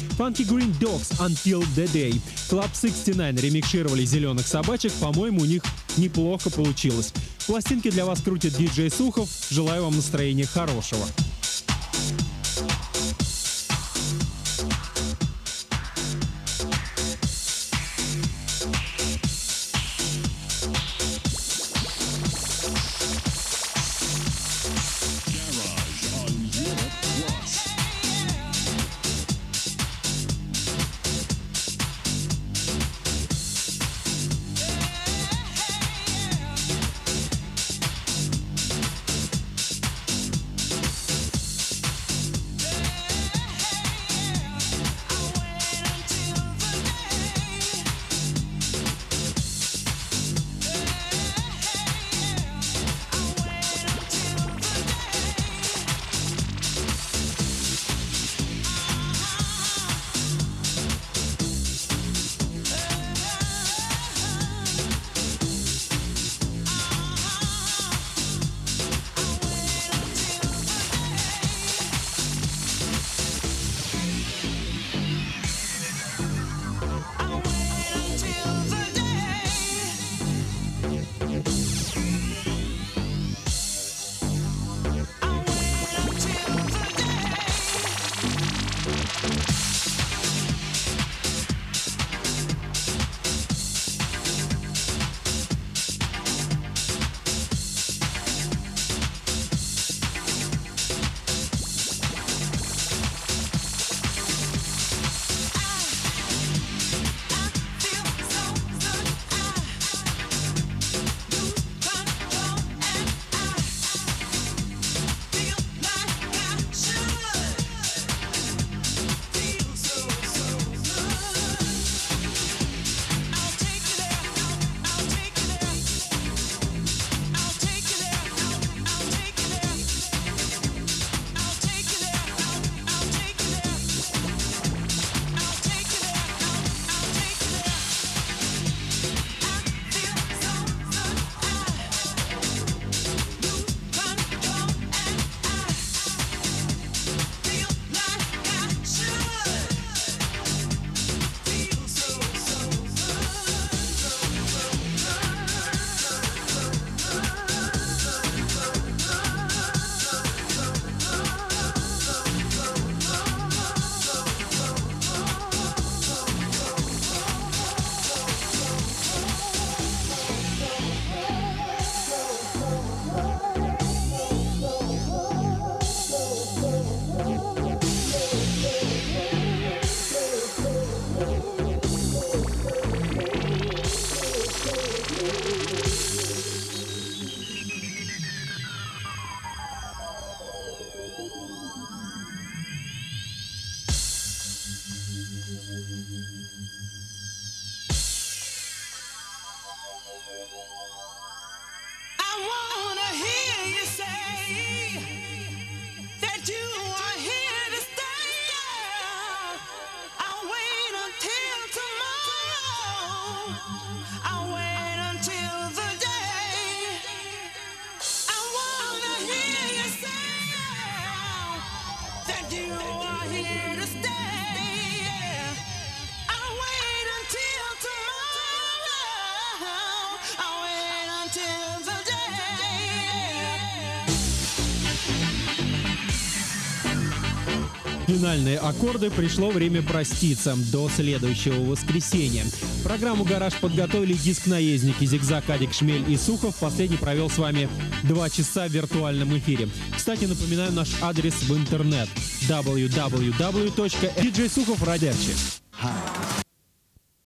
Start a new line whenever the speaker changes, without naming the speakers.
Funky Green Dogs Until the Day. Club 69 ремикшировали «Зеленых собачек». По-моему, у них неплохо получилось. Пластинки для вас крутит диджей Сухов. Желаю вам настроения хорошего. Финальные аккорды, пришло время проститься. До следующего воскресенья. Программу «Гараж» подготовили диск-наездники Зигзаг, Адик, Шмель и Сухов. Последний провел с вами 2 часа в виртуальном эфире. Кстати, напоминаю наш адрес в интернет: www.djsukhov.ru.